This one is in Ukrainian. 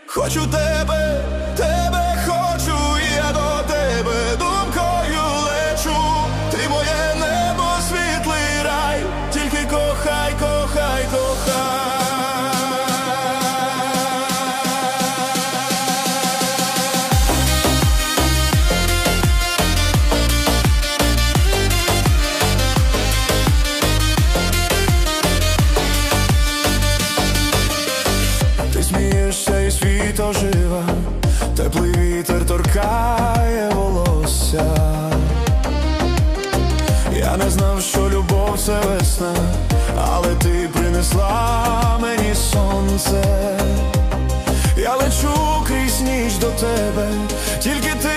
Хочу тебе, тебе хочу, і я до тебе думкою лечу. Ти моє небо, світлий рай, тільки кохай, кохай, кохай. Ти смієшся і світ ожива, теплий вітер торкає волосся. Я не знав, що любов – це весна, але ти принесла мені сонце. Я лечу крізь ніч до тебе, тільки ти